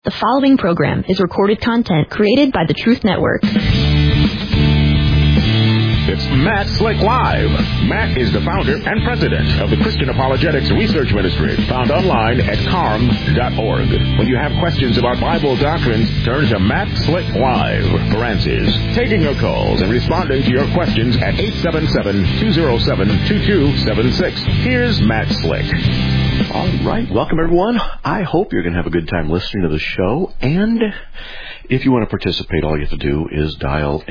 The following program is recorded content created by the Truth Network. It's Matt Slick Live. Matt is the founder and president of the Christian Apologetics Research Ministry, found online at carm.org. When you have questions about Bible doctrines, turn to Matt Slick Live for answers. Taking your calls and responding to your questions at 877-207-2276. Here's Matt Slick. All right. Welcome, everyone. I hope you're going to have a good time listening to the show. And if you want to participate, all you have to do is dial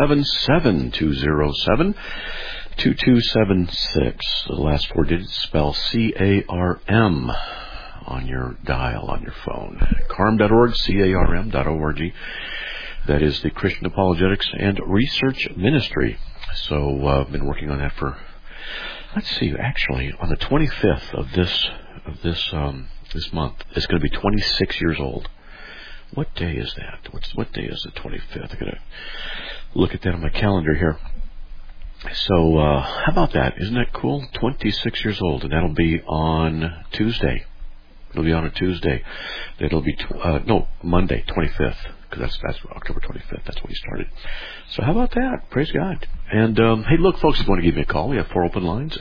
877-207-2276. The last four digits spell C-A-R-M on your dial on your phone. Carm.org, C-A-R-M.org. That is the Christian Apologetics and Research Ministry. So I've been working on that for... Let's see, actually, on the 25th of this month, it's going to be 26 years old. What day is that? What day is the 25th? I'm going to look at that on my calendar here. So, how about that? Isn't that cool? 26 years old, and that'll be on Tuesday. It'll be on a Tuesday. It'll be, Monday, 25th. Because that's October 25th. That's when we started. So how about that? Praise God. And, hey, look, folks, if you want to give me a call, we have 4 open lines,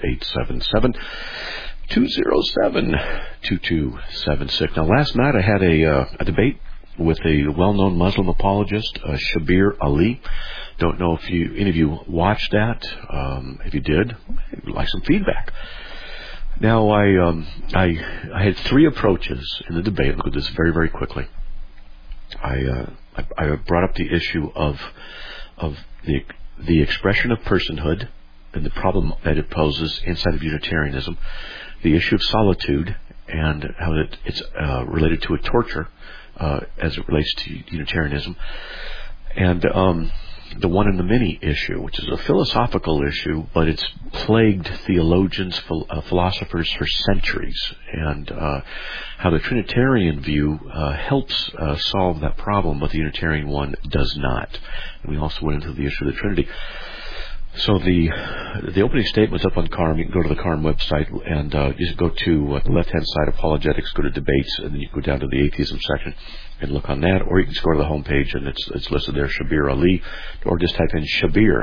877-207-2276. Now, last night I had a debate with a well-known Muslim apologist, Shabir Ali. Don't know if any of you watched that. If you did, I'd like some feedback. Now, I had 3 approaches in the debate. Look at this very, very quickly. I brought up the issue of the expression of personhood and the problem that it poses inside of Unitarianism, the issue of solitude and how it's related to a torture as it relates to Unitarianism, and the one and the many issue, which is a philosophical issue, but it's plagued theologians, philosophers for centuries, and how the Trinitarian view helps solve that problem, but the Unitarian one does not. And we also went into the issue of the Trinity. So the opening statement's up on CARM. You can go to the CARM website and just go to the left-hand side, Apologetics, go to Debates, and then you go down to the Atheism section and look on that. Or you can just go to the homepage, and it's listed there, Shabir Ali, or just type in Shabir,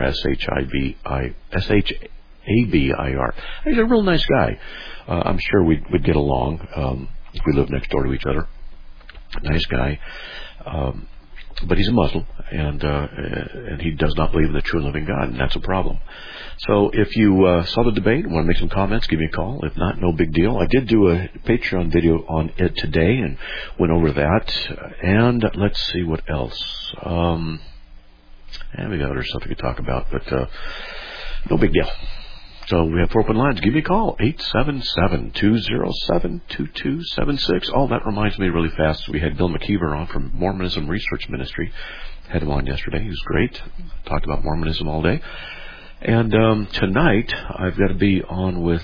S-H-A-B-I-R. He's a real nice guy. I'm sure we'd get along if we lived next door to each other. Nice guy. But he's a Muslim, and he does not believe in the true and living God, and that's a problem. So if you saw the debate and want to make some comments, give me a call. If not, no big deal. I did do a Patreon video on it today and went over that. And let's see what else. And we got other stuff we could talk about, but no big deal. So we have 4 open lines. Give me a call, 877-207-2276. Oh, that reminds me really fast. We had Bill McKeever on from Mormonism Research Ministry. Had him on yesterday. He was great. Talked about Mormonism all day. And tonight, I've got to be on with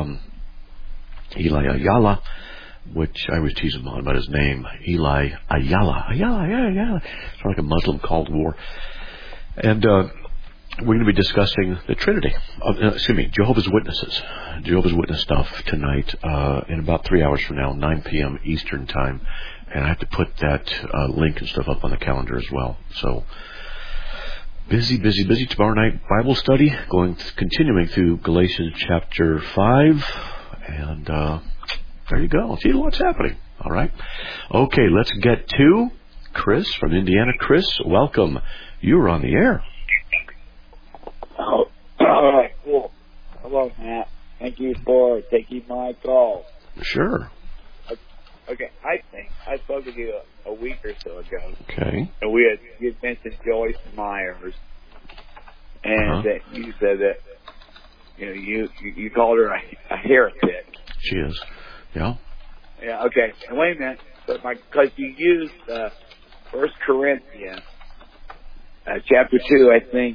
Eli Ayala, which I always tease him on about his name, Eli Ayala. Ayala. It's like a Muslim Cold War. And we're going to be discussing the Trinity. Jehovah's Witnesses. Jehovah's Witness stuff tonight in about 3 hours from now, 9 p.m. Eastern Time. And I have to put that link and stuff up on the calendar as well. So busy. Tomorrow night, Bible study, continuing through Galatians chapter 5. And there you go. See what's happening. All right. Okay, let's get to Chris from Indiana. Chris, welcome. You're on the air. Oh, all right, cool. Hello, Matt. Thank you for taking my call. Sure. Okay, I think I spoke with you a week or so ago. Okay. And you had mentioned Joyce Myers, and that you said that you called her a heretic. She is. Yeah. Yeah. Okay. And wait a minute, because you used 1 Corinthians chapter 2, I think.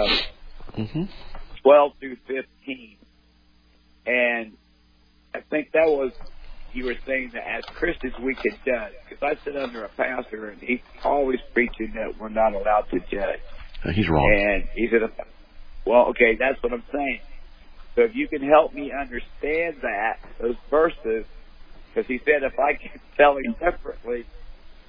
12 through 15. And I think that was, you were saying that as Christians we could judge. Because I sit under a pastor and he's always preaching that we're not allowed to judge. He's wrong. And he said, well, okay, that's what I'm saying. So if you can help me understand those verses, because he said if I can tell him separately,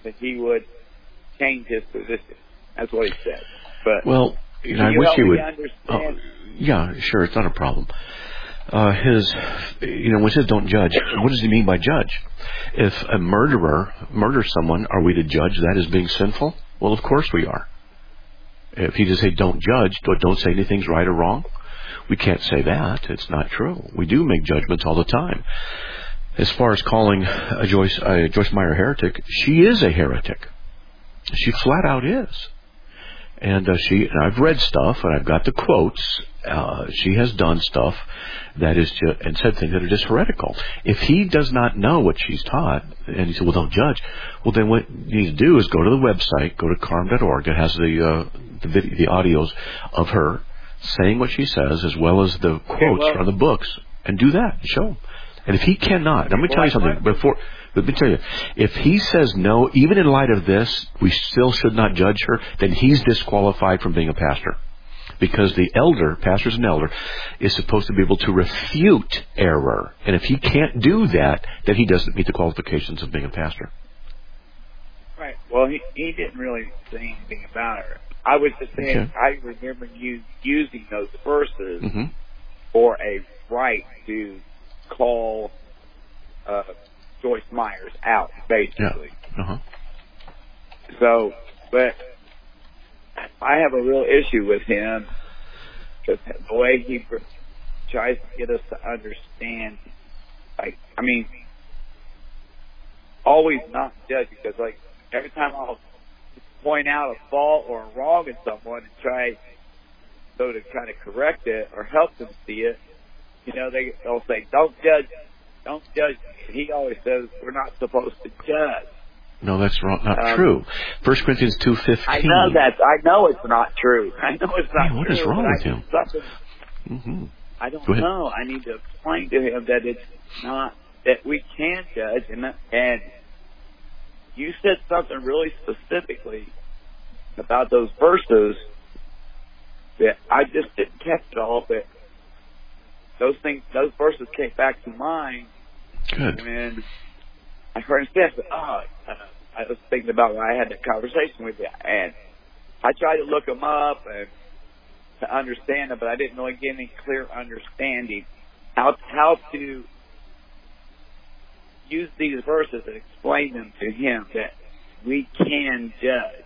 that he would change his position. That's what he said. But well, I wish he would. Understand? Yeah, sure, it's not a problem. When it says don't judge, what does he mean by judge? If a murderer murders someone, are we to judge that as being sinful? Well, of course we are. If he just say don't judge, don't say anything's right or wrong, we can't say that. It's not true. We do make judgments all the time. As far as calling Joyce Meyer a heretic, she is a heretic. She flat out is. And I've read stuff, and I've got the quotes. She has done stuff that is just, and said things that are just heretical. If he does not know what she's taught, and he said, well, don't judge, well, then what you need to do is go to the website, go to carm.org. It has the audios of her saying what she says, as well as the quotes from the books, and do that, and show him. And if he cannot, let me tell you something let me tell you, if he says no, even in light of this, we still should not judge her, then he's disqualified from being a pastor. Because the elder, pastor's an elder, is supposed to be able to refute error. And if he can't do that, then he doesn't meet the qualifications of being a pastor. Right. Well, he didn't really say anything about her. I was just saying, okay. I remember you using those verses for a right to call Joyce Myers out, basically. Yeah. So, but I have a real issue with him because the way he tries to get us to understand, always not judge, because every time I'll point out a fault or a wrong in someone and try to kind of correct it or help them see it, they'll say, don't judge me. And he always says we're not supposed to judge. No, that's wrong. Not true. 1 Corinthians 2:15. I know that. I know it's not true. I know it's not true. What is wrong with him? I don't know. I need to explain to him that it's not, that we can judge. And you said something really specifically about those verses that I just didn't catch it all, but those verses came back to mind. Good. And I heard him say, I was thinking about when I had that conversation with you, and I tried to look them up and to understand them, but I didn't really get any clear understanding how to use these verses and explain them to him that we can judge.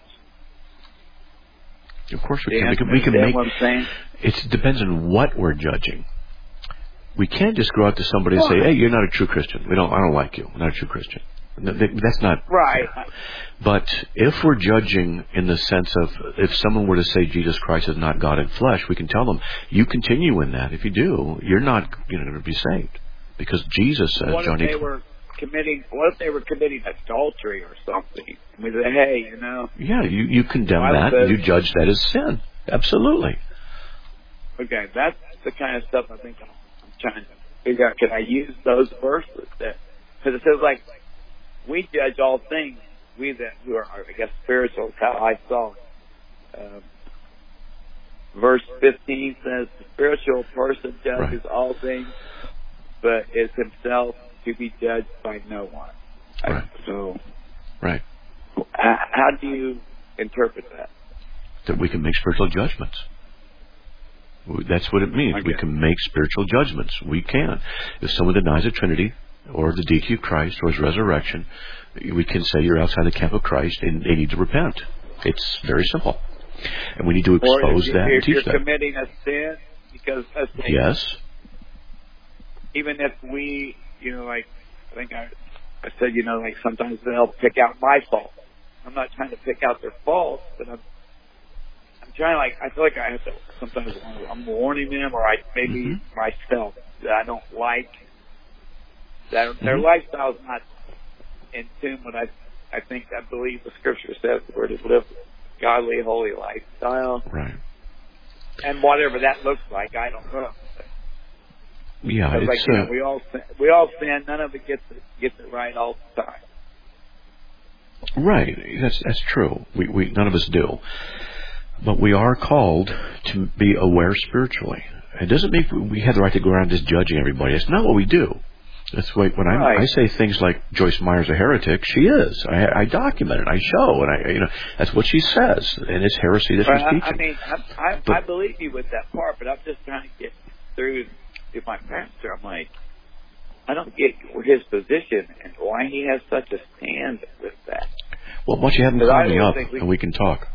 Of course we can. We can make. What I'm saying? It depends on what we're judging. We can't just go out to somebody and say, "Hey, you're not a true Christian. I don't like you. I'm not a true Christian." That's not right. But if we're judging in the sense of, if someone were to say Jesus Christ is not God in flesh, we can tell them, you continue in that. If you do, you're not going to be saved, because Jesus says, what if they were committing adultery or something? We say, hey, Yeah, you condemn that. And you judge that as sin. Absolutely. Okay, that's the kind of stuff I think I'm trying to figure out. Can I use those verses? Because it says we judge all things, we that who are, I guess, spiritual, how I saw it. Verse 15 says, the spiritual person judges all things, but is himself to be judged by no one. Right. Right. How do you interpret that? That we can make spiritual judgments. That's what it means. Okay. We can make spiritual judgments. We can. If someone denies the Trinity, or the deity of Christ, or his resurrection, we can say you're outside the camp of Christ and they need to repent. It's very simple. And we need to expose that and teach that. If you're committing a sin, because yes. Even if we, I think I said, sometimes they'll pick out my fault. I'm not trying to pick out their faults, but I'm trying I feel like I have to sometimes, I'm warning them, or maybe myself, that I don't like. That their lifestyle is not in tune with I believe the scripture says we're to live a godly, holy lifestyle. Right. And whatever that looks like, I don't know. Yeah, it's we all sin. None of it gets it right all the time. Right. That's true. We none of us do. But we are called to be aware spiritually. It doesn't mean we have the right to go around just judging everybody. It's not what we do. That's when I say things like Joyce Meyer's a heretic, she is. I document it, I show, and that's what she says, and it's heresy that she's teaching. I mean, I believe you with that part, but I'm just trying to get through to my pastor. I'm like, I don't get his position and why he has such a stand with that. Well, why don't you have him call me up and we can talk?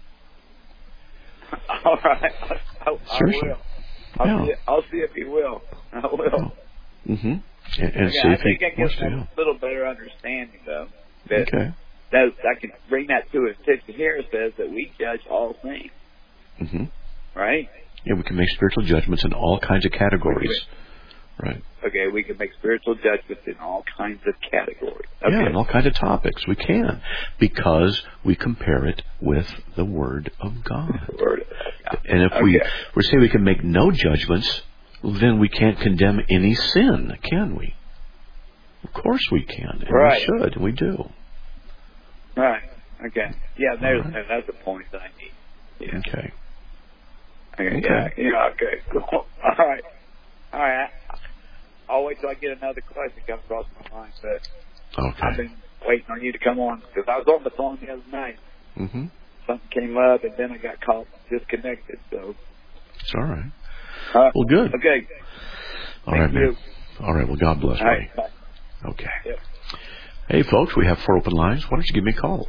All right, I Seriously. will. I'll see if he will. I will. Mm-hmm. And see if he wants to. A little better understanding, though. That, okay. That I can bring that to his attention. Here it says that we judge all things. Mm-hmm. Right? Yeah, we can make spiritual judgments in all kinds of categories. Right. Okay, we can make spiritual judgments in all kinds of categories. Okay. Yeah, in all kinds of topics. We can. Because we compare it with the Word of God. The Word of God. And if we say we can make no judgments, then we can't condemn any sin, can we? Of course we can. And we should. And we do. Right. Okay. Yeah, that's the point that I need. Yeah. Okay. Yeah, okay. Cool. All right. I'll wait till I get another question come across my mind. But I've been waiting on you to come on because I was on the phone the other night. Mm-hmm. Something came up, and then I got called disconnected. So it's all right. Well, good. Okay. All right, man. All right. Well, God bless. All right. Bye. Okay. Yep. Hey, folks, we have 4 open lines. Why don't you give me a call?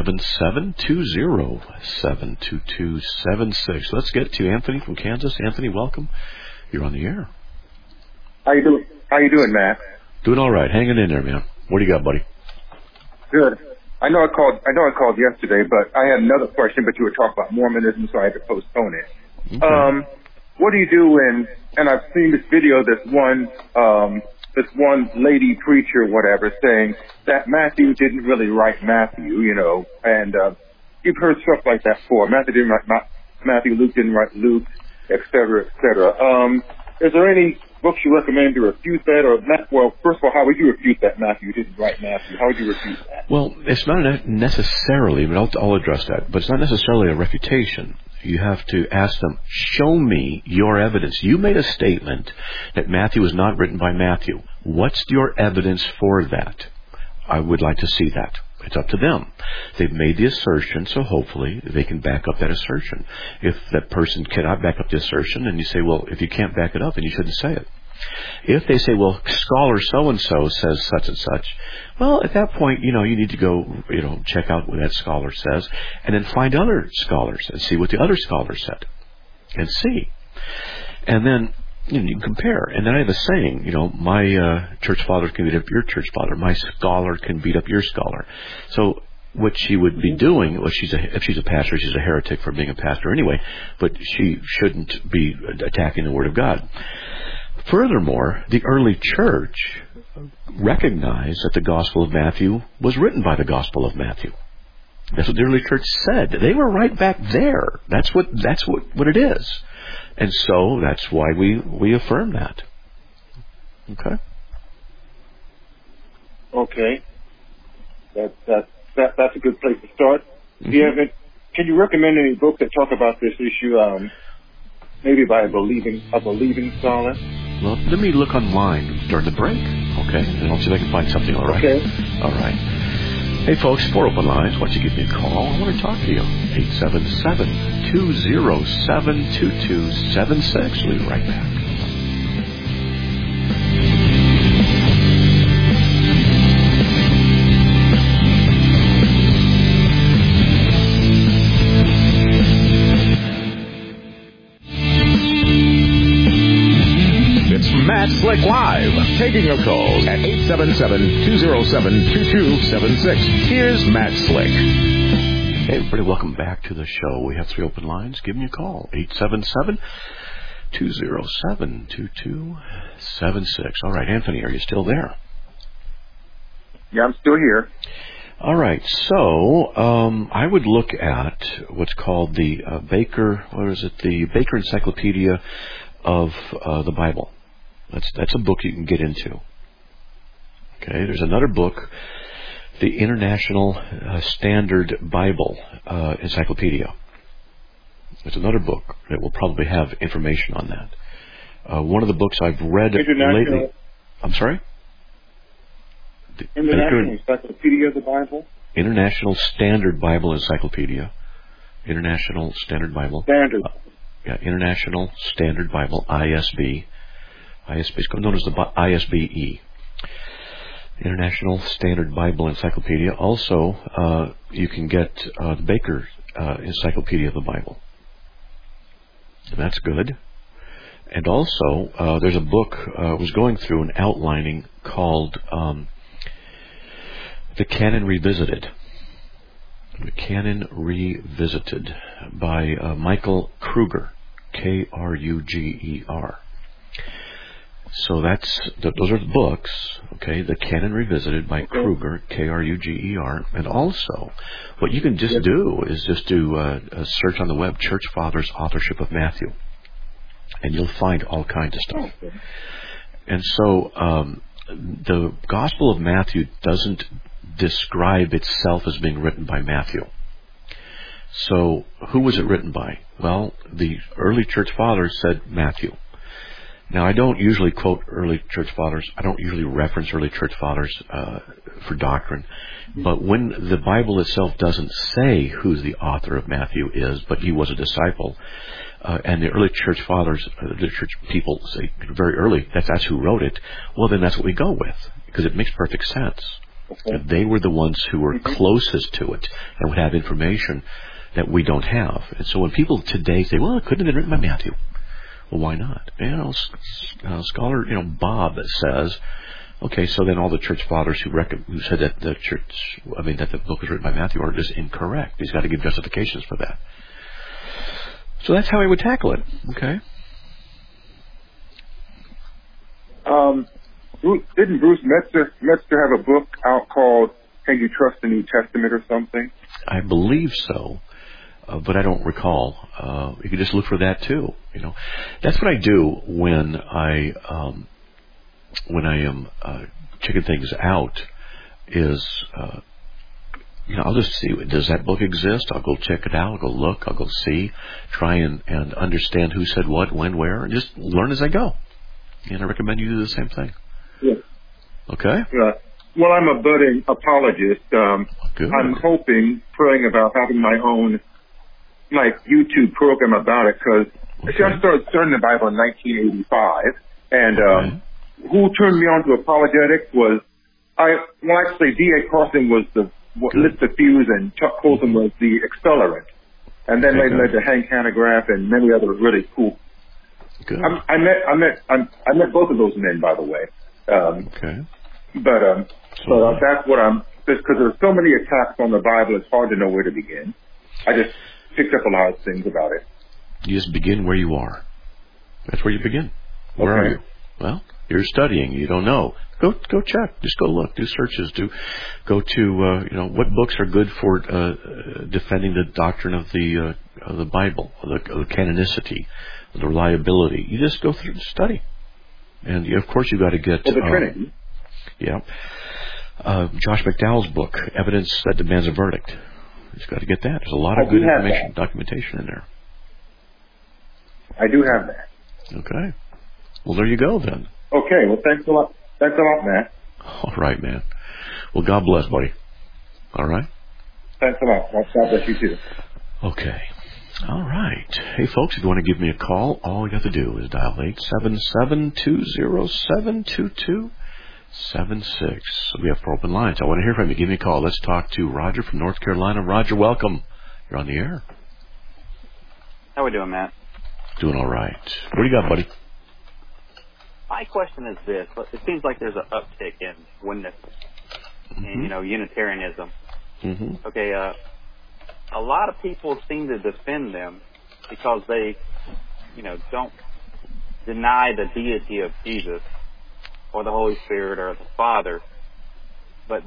877-207-2276. Let's get to Anthony from Kansas. Anthony, welcome. You're on the air. How you doing, Matt? Doing all right. Hanging in there, man. What do you got, buddy? Good. I know I called yesterday, but I had another question, but you were talking about Mormonism, so I had to postpone it. Okay. What do you do when, and I've seen this video, this one lady preacher, whatever, saying that Matthew didn't really write Matthew, and you've heard stuff like that before. Matthew didn't write Matthew, Luke didn't write Luke, et cetera, et cetera. Is there any books you recommend to refute that? Well, first of all, how would you refute that Matthew didn't write Matthew? How would you refute that? Well, it's not necessarily, but I'll address that, but it's not necessarily a refutation. You have to ask them, show me your evidence. You made a statement that Matthew was not written by Matthew. What's your evidence for that? I would like to see that. It's up to them. They've made the assertion, so hopefully they can back up that assertion. If that person cannot back up the assertion, and you say, well, if you can't back it up, then you shouldn't say it. If they say, well, scholar so-and-so says such and such, well, at that point, you need to go, check out what that scholar says, and then find other scholars and see what the other scholars said, and see. And then, you can compare. And then I have a saying, my church father can beat up your church father. My scholar can beat up your scholar. So what she would be doing, if she's a pastor, she's a heretic for being a pastor anyway, but she shouldn't be attacking the Word of God. Furthermore, the early church recognized that the Gospel of Matthew was written by the Gospel of Matthew. That's what the early church said. They were right back there. That's what it is. And so that's why we affirm that. Okay? Okay. That's a good place to start. Mm-hmm. Can you recommend any books that talk about this issue, maybe by a believing scholar? Well, let me look online during the break, okay? And I'll see if I can find something, all right? Okay. All right. Hey, folks, 4 open lines. Why don't you give me a call? I want to talk to you. 877-207-2276. We'll be right back. Matt Slick Live, taking your calls at 877-207-2276. Here's Matt Slick. Hey, everybody, welcome back to the show. We have 3 open lines. Give me a call, 877-207-2276. All right, Anthony, are you still there? Yeah, I'm still here. All right, so I would look at what's called the Baker Encyclopedia of the Bible. That's a book you can get into. Okay, there's another book, the International Standard Bible Encyclopedia. There's another book that will probably have information on that. One of the books I've read lately. I'm sorry? International Encyclopedia of the Bible? International Standard Bible Encyclopedia. International Standard Bible. Standard. International Standard Bible, ISB. ISB is known as the ISBE. International Standard Bible Encyclopedia. Also, you can get the Baker Encyclopedia of the Bible. And that's good. And also, there's a book I was going through and outlining called The Canon Revisited. The Canon Revisited by Michael Kruger, Kruger. So those are the books, okay? The Canon Revisited by Kruger, Kruger. And also, what you can just do is just do a search on the web, Church Fathers Authorship of Matthew. And you'll find all kinds of stuff. And so, the Gospel of Matthew doesn't describe itself as being written by Matthew. So, who was it written by? Well, the early church fathers said Matthew. Now, I don't usually quote early church fathers. I don't usually reference early church fathers for doctrine. But when the Bible itself doesn't say who the author of Matthew is, but he was a disciple, and the early church fathers, the church people say very early, that's who wrote it, well, then that's what we go with, because it makes perfect sense. Okay. They were the ones who were closest to it and would have information that we don't have. And so when people today say, well, it couldn't have been written by Matthew, well, why not? Scholar, Bob says, okay, so then all the church fathers who said that that the book was written by Matthew are just incorrect. He's got to give justifications for that. So that's how I would tackle it. Okay. Didn't Bruce Metzger have a book out called "Can You Trust the New Testament" or something? I believe so. But I don't recall. You can just look for that too. That's what I do when I am checking things out. Is I'll just see, does that book exist? I'll go check it out. I'll go look. I'll go see. Try and understand who said what, when, where, and just learn as I go. And I recommend you do the same thing. Yeah. Okay. Well, I'm a budding apologist. Good. I'm praying about having my own YouTube program about it, because I started studying the Bible in 1985, and who turned me on to apologetics was D.A. Carson was the lit the fuse, and Chuck Colson was the accelerant, and then they led to Hank Hanegraaff and many other really cool. Good. I met both of those men, by the way. But that's what because there's so many attacks on the Bible, it's hard to know where to begin. I just picked up a lot of things about it. You just begin where you are. That's where you begin. Where are you? Well, you're studying. You don't know. Go check. Just go look. Do searches. Go to what books are good for defending the doctrine of the Bible, the canonicity, the reliability. You just go through and study. And of course, you got to get the Trinity. Yeah. Josh McDowell's book, Evidence That Demands a Verdict. You just got to get that. There's a lot of good information, documentation in there. I do have that. Okay. Well, there you go then. Okay. Well, thanks a lot. Thanks a lot, Matt. All right, man. Well, God bless, buddy. All right? Thanks a lot. God bless you, too. Okay. All right. Hey, folks, if you want to give me a call, all you have to do is dial 877-207-2276. We have 4 open lines. I want to hear from you. Give me a call. Let's talk to Roger from North Carolina. Roger, welcome. You're on the air. How we doing, Matt? Doing all right. What do you got, buddy? My question is this. It seems like there's an uptick in oneness and, Unitarianism. Mm-hmm. Okay, a lot of people seem to defend them because they, don't deny the deity of Jesus or the Holy Spirit or the Father, but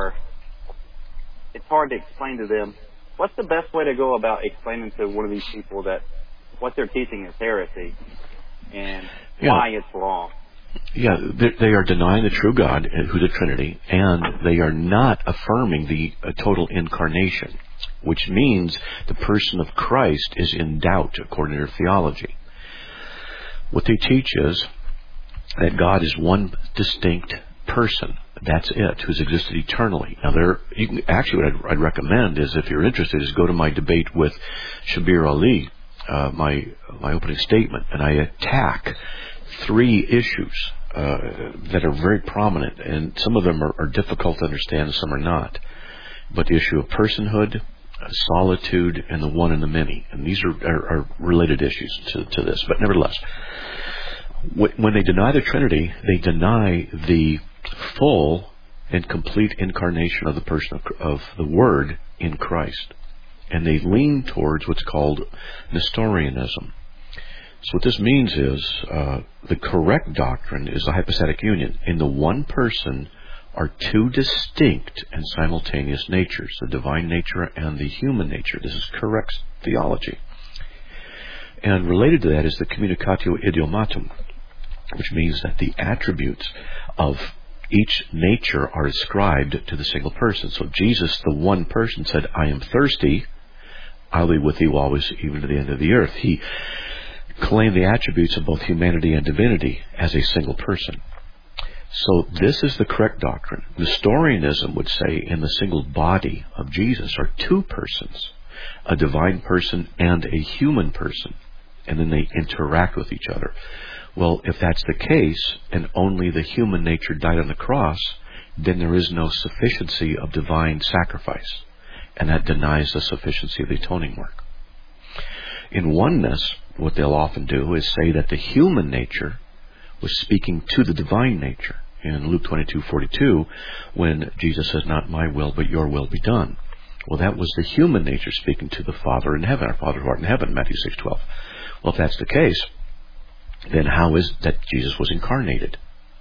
it's hard to explain to them. What's the best way to go about explaining to one of these people that what they're teaching is heresy and why it's wrong? Yeah, they are denying the true God, who's the Trinity, and they are not affirming the total incarnation, which means the person of Christ is in doubt according to their theology. What they teach is that God is one distinct person. That's it, who's existed eternally. Now, what I'd recommend is, if you're interested, is go to my debate with Shabir Ali, my opening statement, and I attack 3 issues that are very prominent, and some of them are difficult to understand, and some are not. But the issue of personhood, solitude, and the one and the many, and these are related issues to this. But nevertheless, when they deny the Trinity, they deny the full and complete incarnation of the person of the Word in Christ. And they lean towards what's called Nestorianism. So what this means is, the correct doctrine is the hypostatic union. In the one person are 2 distinct and simultaneous natures, the divine nature and the human nature. This is correct theology. And related to that is the communicatio idiomatum, which means that the attributes of each nature are ascribed to the single person. So Jesus, the one person, said, I am thirsty, I'll be with you always, even to the end of the earth. He claimed the attributes of both humanity and divinity as a single person. So this is the correct doctrine. Nestorianism would say in the single body of Jesus are 2 persons, a divine person and a human person, and then they interact with each other. Well, if that's the case, and only the human nature died on the cross, then there is no sufficiency of divine sacrifice, and that denies the sufficiency of the atoning work. In oneness, what they'll often do is say that the human nature was speaking to the divine nature. In Luke 22:42, when Jesus says, not my will, but your will be done. Well, that was the human nature speaking to the Father in heaven, our Father who art in heaven, Matthew 6:12. Well, if that's the case, then how is that Jesus was incarnated?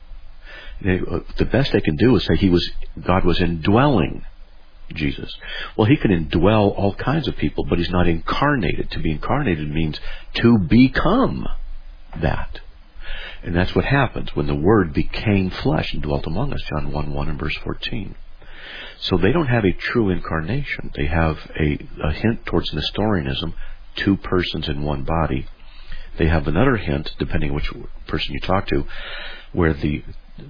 The best they can do is say God was indwelling Jesus. Well, he can indwell all kinds of people, but he's not incarnated. To be incarnated means to become that. And that's what happens when the Word became flesh and dwelt among us, John 1:1 and verse 14. So they don't have a true incarnation. They have a hint towards Nestorianism, 2 persons in one body. They have another hint, depending on which person you talk to, where the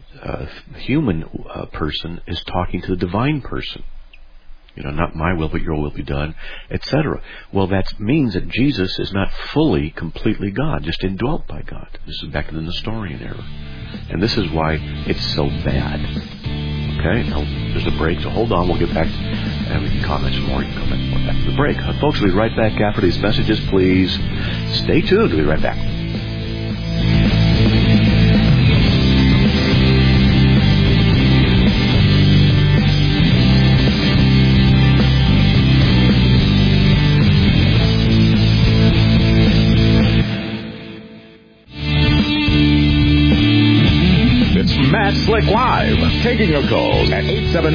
human person is talking to the divine person. Not my will, but your will be done, etc. Well, that means that Jesus is not fully, completely God, just indwelt by God. This is back to the Nestorian era. And this is why it's so bad. Okay? Now, there's a break, so hold on. We'll get back and we can comment some more. You can comment more after the break. Folks, we'll be right back after these messages. Please stay tuned. We'll be right back. Matt Slick Live, taking your calls at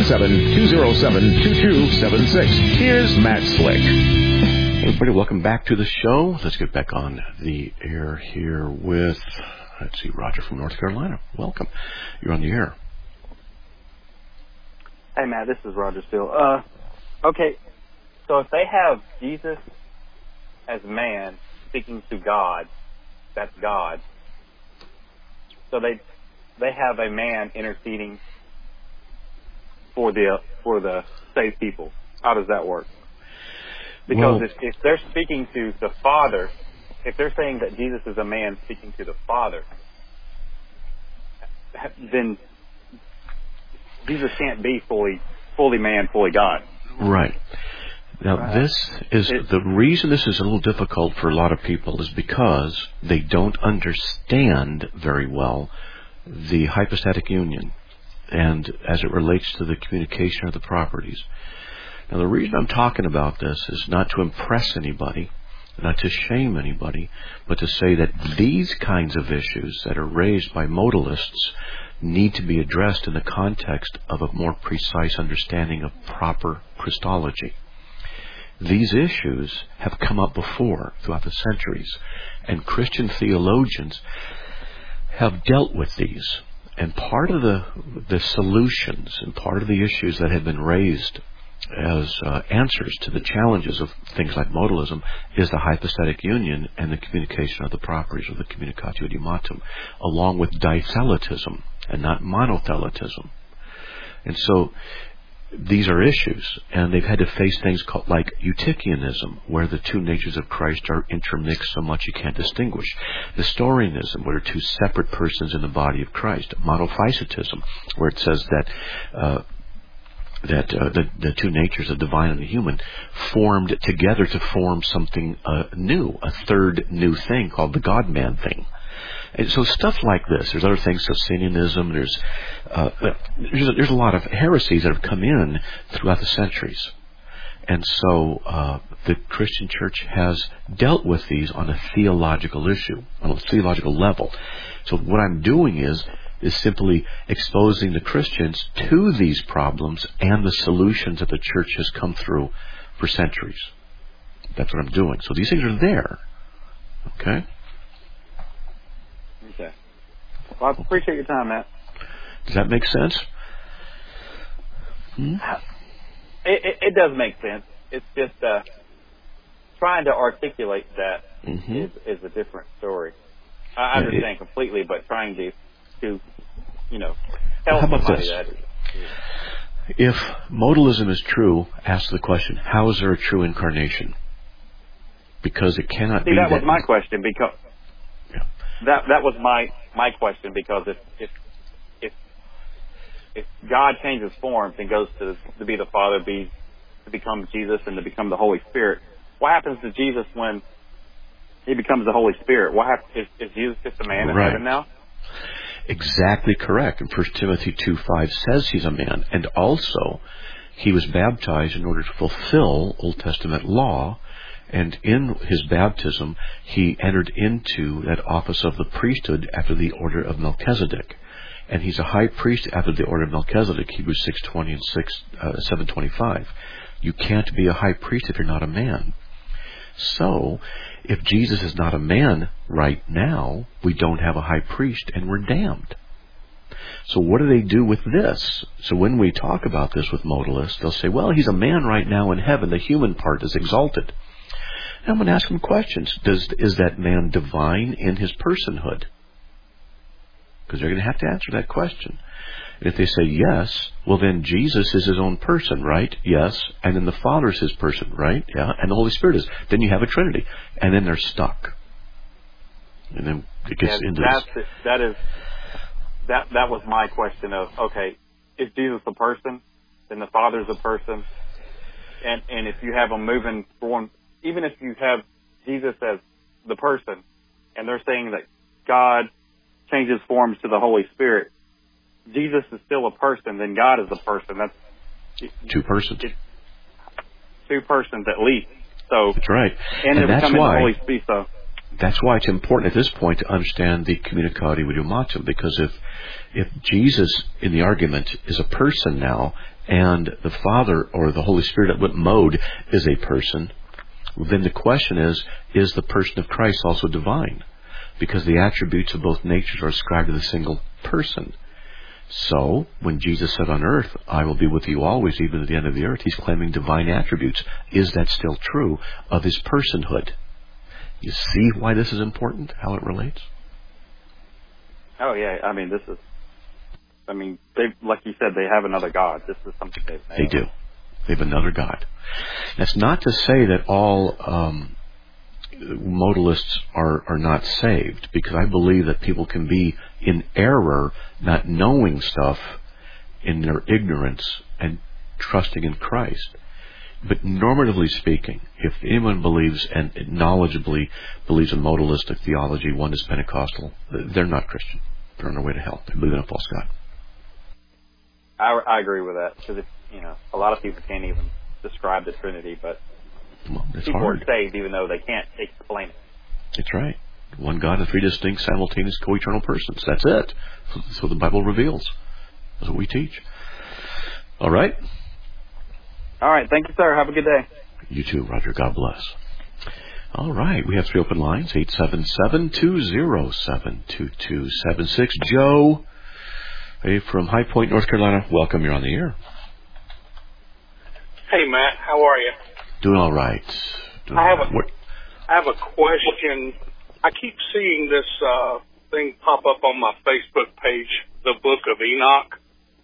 877-207-2276. Here's Matt Slick. Hey everybody, welcome back to the show. Let's get back on the air here with, Roger from North Carolina. Welcome. You're on the air. Hey, Matt, this is Roger still. Okay, so if they have Jesus as man speaking to God, that's God. So they have a man interceding for the saved people. How does that work? Because if they're speaking to the Father, if they're saying that Jesus is a man speaking to the Father, then Jesus can't be fully man, fully God. Right. Now, this is the reason this is a little difficult for a lot of people is because they don't understand very well the hypostatic union and as it relates to the communication of the properties. Now, the reason I'm talking about this is not to impress anybody, not to shame anybody, but to say that these kinds of issues that are raised by modalists need to be addressed in the context of a more precise understanding of proper Christology. These issues have come up before throughout the centuries, and Christian theologians have dealt with these. And part of the solutions and part of the issues that have been raised as answers to the challenges of things like modalism is the hypostatic union and the communication of the properties, or the communicatio idiomatum, along with dithelitism. and not monothelitism. And so these are issues, and they've had to face things called like Eutychianism, where the two natures of Christ are intermixed so much you can't distinguish. Nestorianism, where there are two separate persons in the body of Christ. Monophysitism, where it says that the two natures, the divine and the human, formed together to form something new, a third new thing called the God-man thing. And so stuff like this. There's other things, Socinianism. There's a lot of heresies that have come in throughout the centuries. And so the Christian church has dealt with these on a theological issue, on a theological level. So what I'm doing is simply exposing the Christians to these problems and the solutions that the church has come through for centuries. That's what I'm doing. So these things are there. Okay? Okay. Well, I appreciate your time, Matt. Does that make sense? It does make sense. It's just trying to articulate that is a different story. I understand completely, but trying to tell somebody that is. If modalism is true, ask the question, how is there a true incarnation? Because it cannot be that was my question, because that was my question, because if God changes forms and goes to be the Father, to become Jesus and to become the Holy Spirit, what happens to Jesus when he becomes the Holy Spirit? What happens? Is Jesus just a man in heaven now? Exactly correct. And 1 Timothy 2:5 says he's a man. And also, he was baptized in order to fulfill Old Testament law. And in his baptism, he entered into that office of the priesthood after the order of Melchizedek. And he's a high priest after the order of Melchizedek, Hebrews 6:20 and 7:25. You can't be a high priest if you're not a man. So, if Jesus is not a man right now, we don't have a high priest and we're damned. So what do they do with this? So when we talk about this with modalists, they'll say, well, he's a man right now in heaven. The human part is exalted. And I'm going to ask them questions. Is that man divine in his personhood? Because they're going to have to answer that question. And if they say yes, well then Jesus is his own person, right? Yes. And then the Father is his person, right? Yeah. And the Holy Spirit is. Then you have a Trinity. And then they're stuck. And then it gets into this. That was my question of, okay, is Jesus a person? Then the Father's a person. And if you have them moving forward, even if you have Jesus as the person, and they're saying that God changes forms to the Holy Spirit, Jesus is still a person, then God is a person. That's two persons. Two persons at least. So that's right. And that's why the Holy Spirit. So that's why it's important at this point to understand the communicati idiomatum, because if Jesus in the argument is a person now, and the Father or the Holy Spirit at what mode is a person, then the question is the person of Christ also divine? Because the attributes of both natures are ascribed to the single person. So, when Jesus said on earth, I will be with you always, even to the end of the earth, he's claiming divine attributes. Is that still true of his personhood? You see why this is important, how it relates? Oh, yeah. They, like you said, they have another God. This is something they've made. They do. They have another God. That's not to say that all modalists are not saved, because I believe that people can be in error, not knowing stuff in their ignorance and trusting in Christ. But normatively speaking, if anyone believes and knowledgeably believes in modalistic theology, one is Pentecostal, they're not Christian. They're on their way to hell. They believe in a false God. I agree with that, because a lot of people can't even describe the Trinity, but people are saved even though they can't explain it. That's right. One God and three distinct, simultaneous, co-eternal persons. That's it. That's what the Bible reveals. That's what we teach. All right? All right. Thank you, sir. Have a good day. You too, Roger. God bless. All right. We have three open lines, 877-207-2276. Joe, hey, from High Point, North Carolina. Welcome. You're on the air. Hey, Matt. How are you? Doing all right. I have a question. I keep seeing this thing pop up on my Facebook page, the Book of Enoch.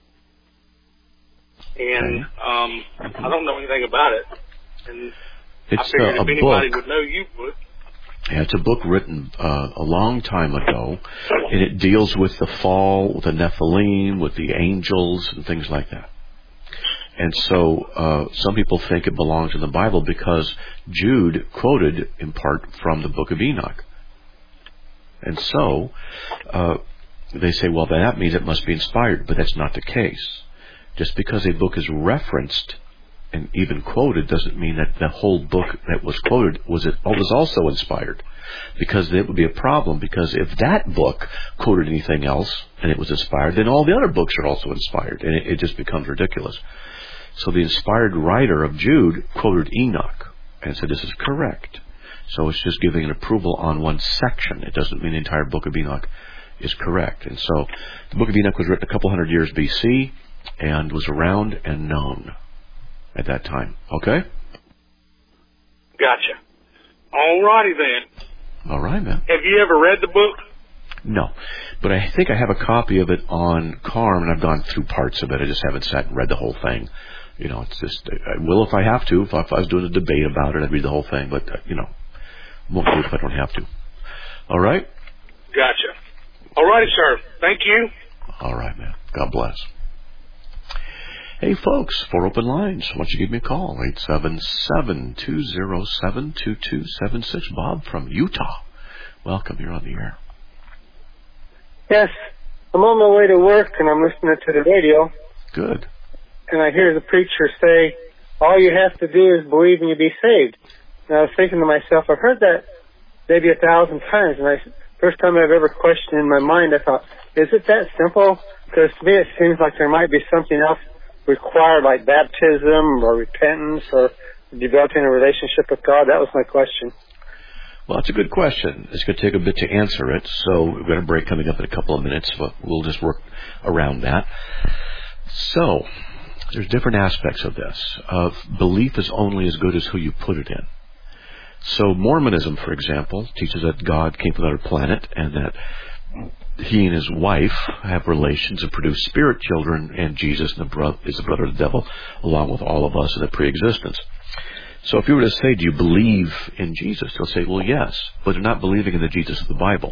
And I don't know anything about it. And I figured if anybody would know, you would. Yeah, it's a book written a long time ago, and it deals with the fall, with the Nephilim, with the angels, and things like that. And so some people think it belongs in the Bible because Jude quoted in part from the Book of Enoch. And so they say, well, that means it must be inspired, but that's not the case. Just because a book is referenced and even quoted doesn't mean that the whole book that was quoted was also inspired. Because it would be a problem, because if that book quoted anything else and it was inspired, then all the other books are also inspired, and it just becomes ridiculous. So the inspired writer of Jude quoted Enoch and said this is correct. So it's just giving an approval on one section. It doesn't mean the entire Book of Enoch is correct. And so the Book of Enoch was written a couple hundred years BC and was around and known at that time. Okay? Gotcha. All righty then. All right, man. Have you ever read the book? No. But I think I have a copy of it on Carm, and I've gone through parts of it. I just haven't sat and read the whole thing. You know, it's just, I will if I have to. If I was doing a debate about it, I'd read the whole thing. But, won't do it if I don't have to. All right? Gotcha. All righty, sir. Thank you. All right, man. God bless. Hey, folks, 4 open lines. Why don't you give me a call? 877-207-2276. Bob from Utah. Welcome. You're on the air. Yes. I'm on my way to work, and I'm listening to the radio. Good. And I hear the preacher say, all you have to do is believe and you'll be saved. And I was thinking to myself, I've heard that maybe 1,000 times, and first time I've ever questioned in my mind, I thought, is it that simple? Because to me it seems like there might be something else required, like baptism or repentance or developing a relationship with God. That was my question. Well, it's a good question. It's going to take a bit to answer it, so we've got a break coming up in a couple of minutes, but we'll just work around that. So, there's different aspects of this. Belief is only as good as who you put it in. So Mormonism, for example, teaches that God came from another planet and that he and his wife have relations and produce spirit children, and Jesus is the brother of the devil, along with all of us in the pre-existence. So if you were to say, do you believe in Jesus? They'll say, well, yes, but they're not believing in the Jesus of the Bible.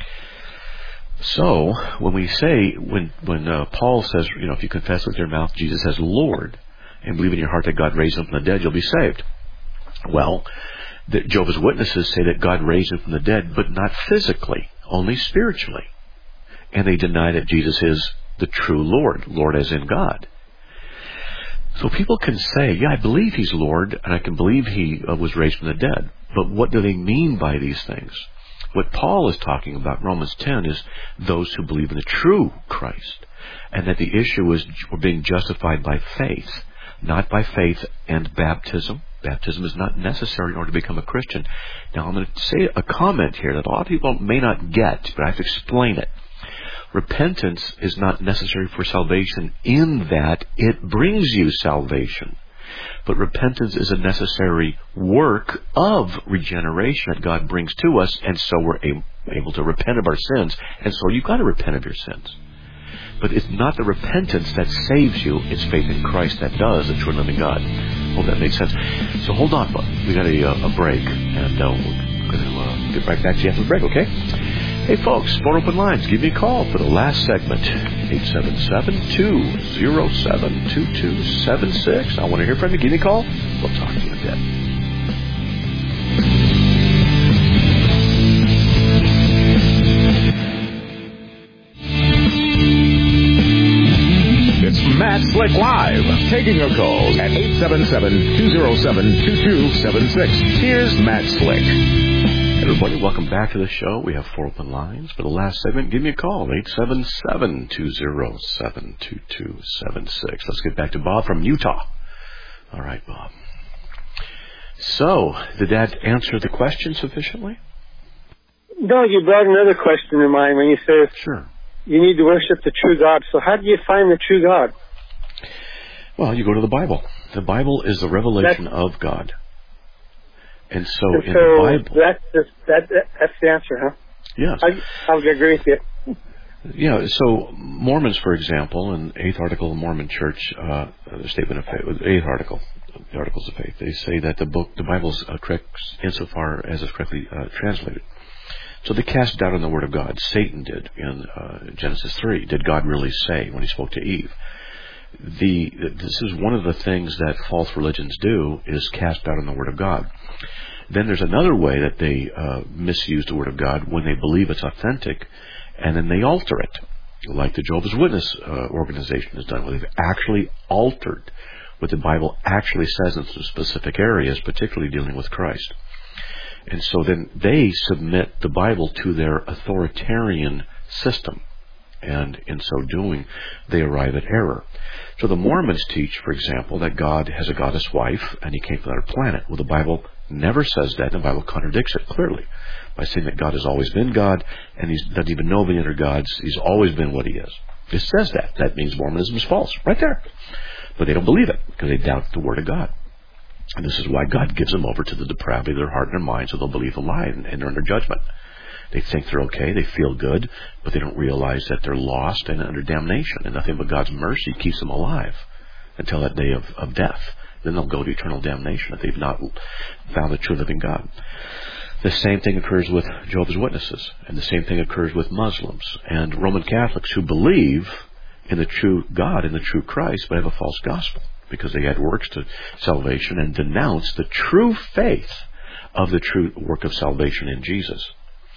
So when we say, when Paul says, if you confess with your mouth Jesus as Lord and believe in your heart that God raised him from the dead, you'll be saved. Well, the Jehovah's Witnesses say that God raised him from the dead, but not physically, only spiritually. And they deny that Jesus is the true Lord, Lord as in God. So people can say, yeah, I believe he's Lord, and I can believe he was raised from the dead. But what do they mean by these things? What Paul is talking about in Romans 10 is those who believe in the true Christ. And that the issue is we're being justified by faith, not by faith and baptism. Baptism is not necessary in order to become a Christian. Now, I'm going to say a comment here that a lot of people may not get, but I have to explain it. Repentance is not necessary for salvation in that it brings you salvation. But repentance is a necessary work of regeneration that God brings to us, and so we're able to repent of our sins. And so you've got to repent of your sins. But it's not the repentance that saves you, it's faith in Christ that does, the true and living God. Hope that makes sense. So hold on, bud. We got a break, and we're going to get right back to you after the break, okay? Hey, folks, 4 open lines. Give me a call for the last segment. 877-207-2276. I want to hear from you. Give me a call. We'll talk to you in a bit. It's Matt Slick Live, taking your calls at 877-207-2276. Here's Matt Slick. Everybody, welcome back to the show. We have 4 open lines. For the last segment, give me a call, 877-207-2276. Let's get back to Bob from Utah. All right, Bob. So, did that answer the question sufficiently? No, you brought another question to mind when you said sure. You need to worship the true God. So how do you find the true God? Well, you go to the Bible. The Bible is the revelation of God. And so in the Bible... That's the answer, huh? Yes. I would agree with you. Yeah, so Mormons, for example, in 8th article of Mormon Church, the Statement of Faith, 8th article, the Articles of Faith, they say that the Bible is correct insofar as it's correctly translated. So they cast doubt on the Word of God. Satan did in Genesis 3. Did God really say when he spoke to Eve? This is one of the things that false religions do, is cast doubt on the Word of God. Then there's another way that they misuse the Word of God when they believe it's authentic, and then they alter it, like the Jehovah's Witness organization has done, where they've actually altered what the Bible actually says in some specific areas, particularly dealing with Christ. And so then they submit the Bible to their authoritarian system, and in so doing, they arrive at error. So the Mormons teach, for example, that God has a goddess wife, and he came from another planet. Well, the Bible never says that. The Bible contradicts it clearly by saying that God has always been God, and he doesn't even know of any other gods. He's always been what he is. It says that. That means Mormonism is false, right there. But they don't believe it, because they doubt the Word of God. And this is why God gives them over to the depravity of their heart and their mind, so they'll believe a lie and they're under judgment. They think they're okay, they feel good, but they don't realize that they're lost and under damnation, and nothing but God's mercy keeps them alive until that day of death. Then they'll go to eternal damnation if they've not found the true living God. The same thing occurs with Jehovah's Witnesses, and the same thing occurs with Muslims and Roman Catholics who believe in the true God, in the true Christ, but have a false gospel because they add works to salvation and denounce the true faith of the true work of salvation in Jesus.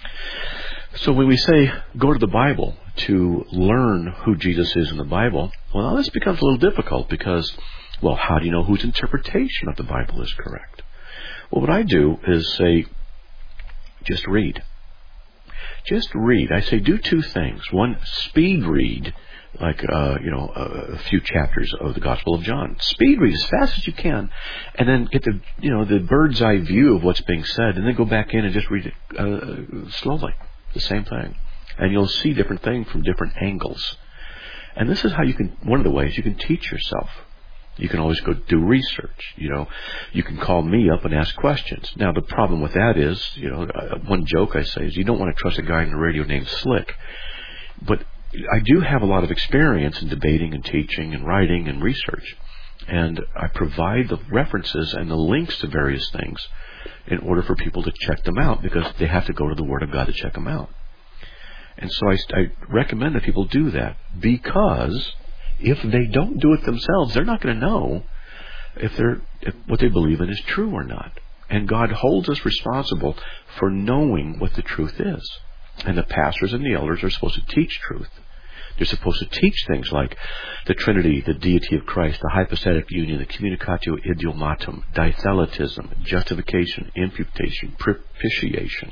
So when we say go to the Bible to learn who Jesus is in the Bible, well, now this becomes a little difficult because, well, how do you know whose interpretation of the Bible is correct? Well, what I do is say, just read. Just read. I say do two things. One, speed read, like a few chapters of the Gospel of John. Speed read as fast as you can, and then get the bird's eye view of what's being said, and then go back in and just read it slowly. The same thing, and you'll see different things from different angles. And this is how you can. One of the ways you can teach yourself. You can always go do research. You can call me up and ask questions. Now, the problem with that is, one joke I say is you don't want to trust a guy on the radio named Slick. But I do have a lot of experience in debating and teaching and writing and research. And I provide the references and the links to various things in order for people to check them out, because they have to go to the Word of God to check them out. And so I recommend that people do that, because if they don't do it themselves, they're not going to know if what they believe in is true or not. And God holds us responsible for knowing what the truth is. And the pastors and the elders are supposed to teach truth. They're supposed to teach things like the Trinity, the deity of Christ, the hypostatic union, the communicatio idiomatum, dithelitism, justification, imputation, propitiation,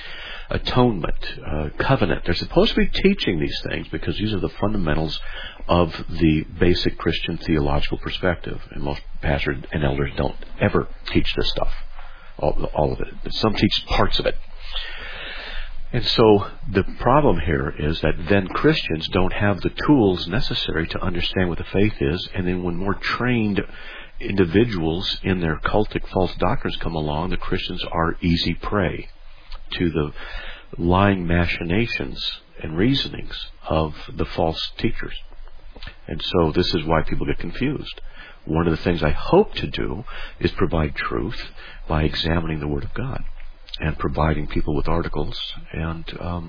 atonement, covenant. They're supposed to be teaching these things because these are the fundamentals of the basic Christian theological perspective. And most pastors and elders don't ever teach this stuff, all of it. Some teach parts of it. And so the problem here is that then Christians don't have the tools necessary to understand what the faith is, and then when more trained individuals in their cultic false doctrines come along, the Christians are easy prey to the lying machinations and reasonings of the false teachers. And so this is why people get confused. One of the things I hope to do is provide truth by examining the Word of God and providing people with articles and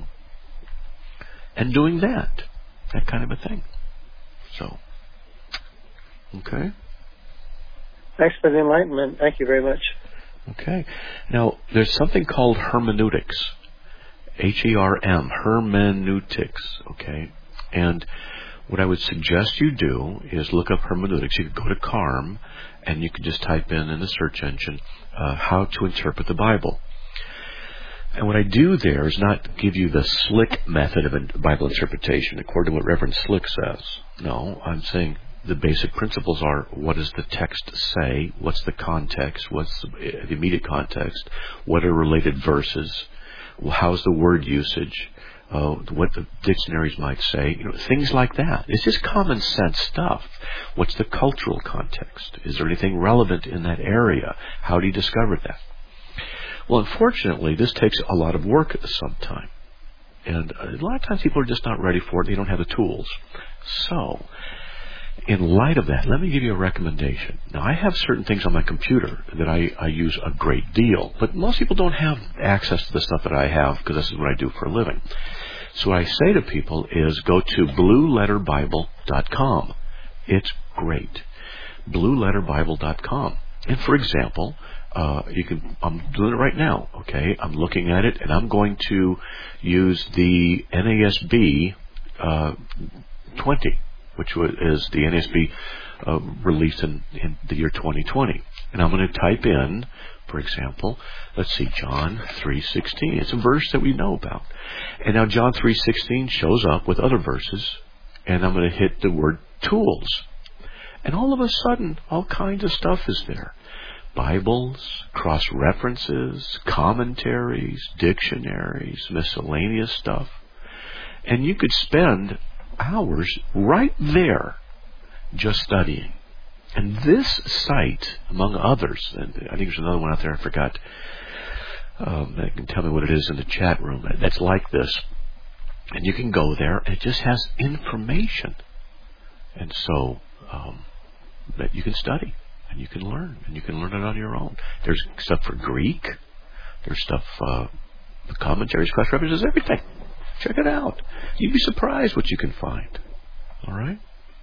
doing that kind of a thing. So, okay. Thanks for the enlightenment. Thank you very much. Okay. Now, there's something called hermeneutics. H-E-R-M, hermeneutics, okay? And what I would suggest you do is look up hermeneutics. You could go to CARM, and you could just type in the search engine, how to interpret the Bible. And what I do there is not give you the slick method of Bible interpretation according to what Reverend Slick says. No, I'm saying the basic principles are, what does the text say? What's the context? What's the immediate context? What are related verses? How's the word usage? What the dictionaries might say? Things like that. It's just common sense stuff. What's the cultural context? Is there anything relevant in that area? How do you discover that? Well, unfortunately, this takes a lot of work at some time. And a lot of times people are just not ready for it. They don't have the tools. So, in light of that, let me give you a recommendation. Now, I have certain things on my computer that I use a great deal, but most people don't have access to the stuff that I have because this is what I do for a living. So what I say to people is go to blueletterbible.com. It's great. blueletterbible.com. And for example, I'm doing it right now, okay? I'm looking at it, and I'm going to use the NASB 20, which is the NASB released in the year 2020. And I'm going to type in, for example, let's see, John 3:16. It's a verse that we know about. And now John 3:16 shows up with other verses, and I'm going to hit the word tools. And all of a sudden, all kinds of stuff is there. Bibles, cross-references, commentaries, dictionaries, miscellaneous stuff. And you could spend hours right there just studying. And this site, among others, and I think there's another one out there I forgot, that can tell me what it is in the chat room, that's like this. And you can go there, and it just has information. And so that you can study, and you can learn, and you can learn it on your own. There's stuff for Greek. There's stuff, the commentaries, cross references, everything. Check it out. You'd be surprised what you can find. All right?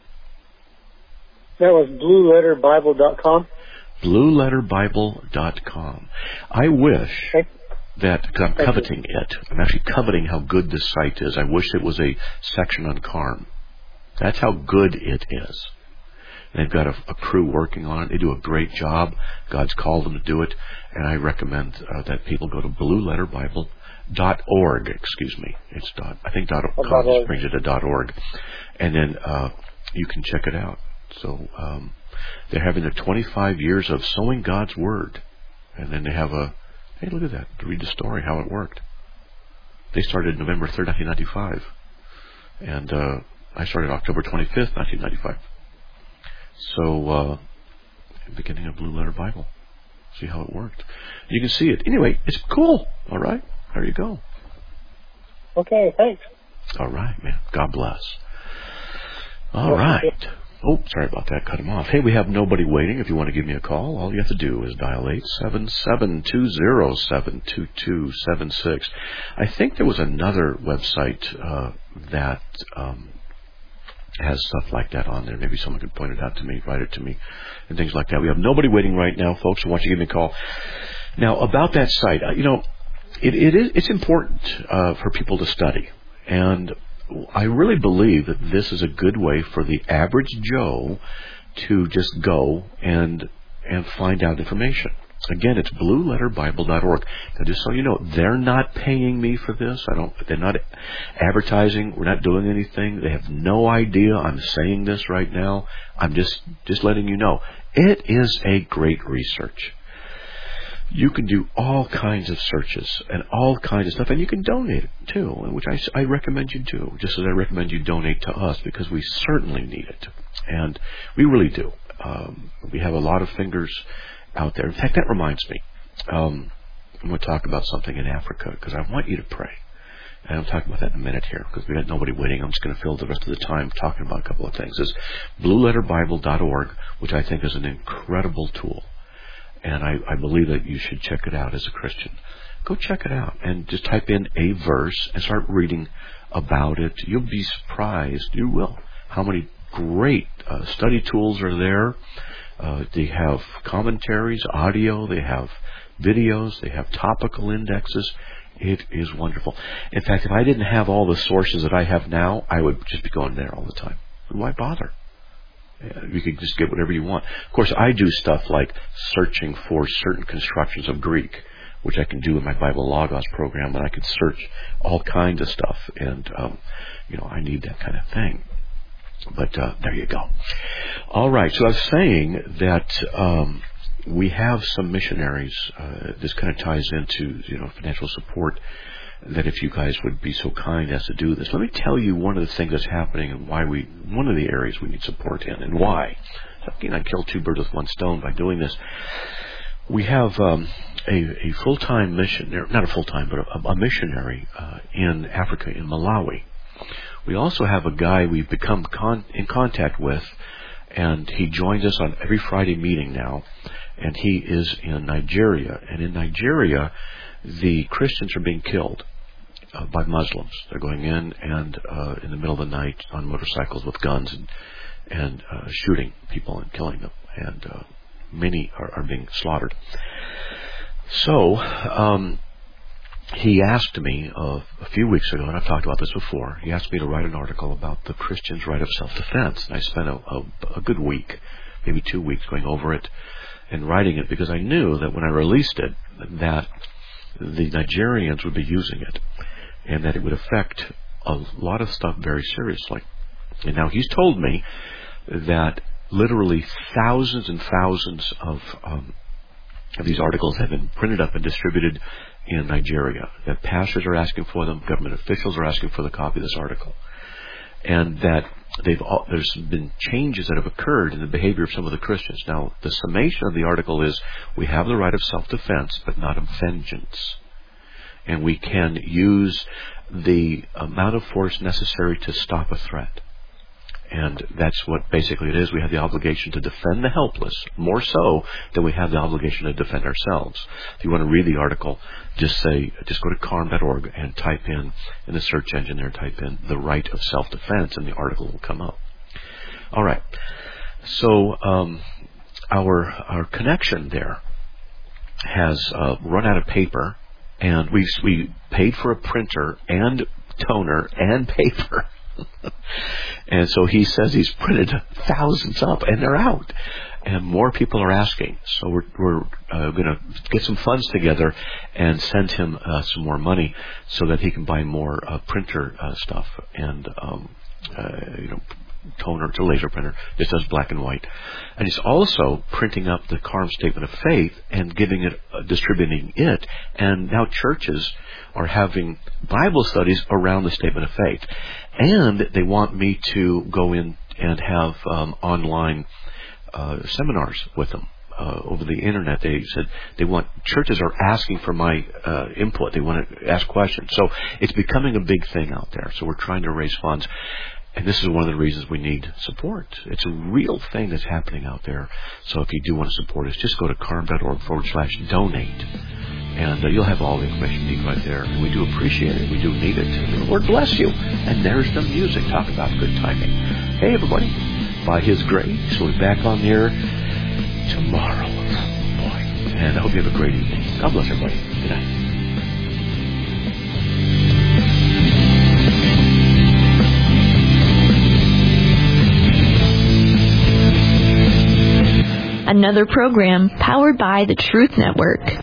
That was blueletterbible.com? blueletterbible.com. I wish that, because I'm coveting it, I'm actually coveting how good this site is. I wish it was a section on CARM. That's how good it is. They've got a crew working on it. They do a great job. God's called them to do it. And I recommend that people go to blueletterbible.org. Excuse me. It's .com just brings it to .org. And then you can check it out. So they're having their 25 years of sowing God's Word. And then they have hey, look at that. To read the story, how it worked. They started November 3rd, 1995. And I started October 25th, 1995. So, beginning of Blue Letter Bible. See how it worked. You can see it. Anyway, it's cool. All right. There you go. Okay, thanks. All right, man. God bless. All right. Oh, sorry about that. Cut him off. Hey, we have nobody waiting. If you want to give me a call, all you have to do is dial 877-207-2276. I think there was another website that has stuff like that on there. Maybe someone could point it out to me, write it to me, and things like that. We have nobody waiting right now, folks, who want you to give me a call. Now, about that site, it's important for people to study. And I really believe that this is a good way for the average Joe to just go and find out information. Again, it's blueletterbible.org. Now, just so you know, they're not paying me for this. They're not advertising. We're not doing anything. They have no idea I'm saying this right now. I'm just letting you know. It is a great research. You can do all kinds of searches and all kinds of stuff, and you can donate it too, which I recommend you do, just as I recommend you donate to us, because we certainly need it. And we really do. We have a lot of fingers out there. In fact, that reminds me. I'm going to talk about something in Africa, because I want you to pray. And I'll talk about that in a minute here, because we got nobody waiting. I'm just going to fill the rest of the time talking about a couple of things. It's blueletterbible.org, which I think is an incredible tool. And I believe that you should check it out as a Christian. Go check it out and just type in a verse and start reading about it. You'll be surprised. You will. How many great study tools are there. They have commentaries, audio, they have videos, they have topical indexes. It is wonderful. In fact, if I didn't have all the sources that I have now, I would just be going there all the time. Why bother? You can just get whatever you want. Of course, I do stuff like searching for certain constructions of Greek, which I can do in my Bible Logos program, and I can search all kinds of stuff. And, I need that kind of thing. But there you go. All right. So I was saying that we have some missionaries. This kind of ties into financial support. That if you guys would be so kind as to do this, let me tell you one of the things that's happening and one of the areas we need support in and why. Again, I killed two birds with one stone by doing this. We have a full-time missionary, not a full-time, but a missionary in Africa, in Malawi. We also have a guy we've become in contact with, and he joins us on every Friday meeting now, and he is in Nigeria. And in Nigeria, the Christians are being killed by Muslims. They're going in and in the middle of the night on motorcycles with guns and shooting people and killing them. And many are being slaughtered. So he asked me a few weeks ago, and I've talked about this before, he asked me to write an article about the Christian's right of self-defense. And I spent a good week, maybe 2 weeks, going over it and writing it, because I knew that when I released it, that the Nigerians would be using it, and that it would affect a lot of stuff very seriously. And now he's told me that literally thousands and thousands of these articles have been printed up and distributed in Nigeria, that pastors are asking for them, government officials are asking for the copy of this article, and that there's been changes that have occurred in the behavior of some of the Christians. Now, the summation of the article is, we have the right of self-defense, but not of vengeance. And we can use the amount of force necessary to stop a threat. And that's what basically it is. We have the obligation to defend the helpless, more so than we have the obligation to defend ourselves. If you want to read the article, just go to carm.org and type in the search engine there, type in the right of self-defense, and the article will come up. All right. So our connection there has run out of paper, and we paid for a printer and toner and paper. And so he says he's printed thousands up, and they're out, and more people are asking. So we're going to get some funds together and send him some more money so that he can buy more printer stuff and toner. It's a laser printer. It does black and white, and he's also printing up the Carm Statement of Faith and distributing it. And now churches are having Bible studies around the Statement of Faith. And they want me to go in and have online seminars with them over the internet. They said churches are asking for my input. They want to ask questions. So it's becoming a big thing out there. So we're trying to raise funds. And this is one of the reasons we need support. It's a real thing that's happening out there. So if you do want to support us, just go to carm.org/donate. And you'll have all the information you need right there. And we do appreciate it. We do need it. And the Lord bless you. And there's the music. Talk about good timing. Hey, everybody. By His grace, we'll be back on the air tomorrow. Boy. And I hope you have a great evening. God bless everybody. Good night. Another program powered by the Truth Network.